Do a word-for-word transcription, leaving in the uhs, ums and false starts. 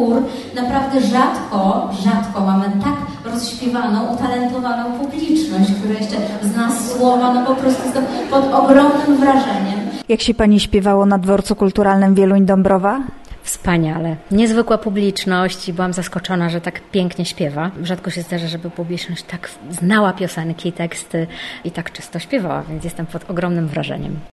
chór, naprawdę rzadko, rzadko mamy tak rozśpiewaną, utalentowaną publiczność, która jeszcze zna słowa, no po prostu jestem pod ogromnym wrażeniem. Jak się Pani śpiewało na Dworcu Kulturalnym Wieluń-Dąbrowa? Wspaniale. Niezwykła publiczność i byłam zaskoczona, że tak pięknie śpiewa. Rzadko się zdarza, żeby publiczność tak znała piosenki, teksty i tak czysto śpiewała, więc jestem pod ogromnym wrażeniem.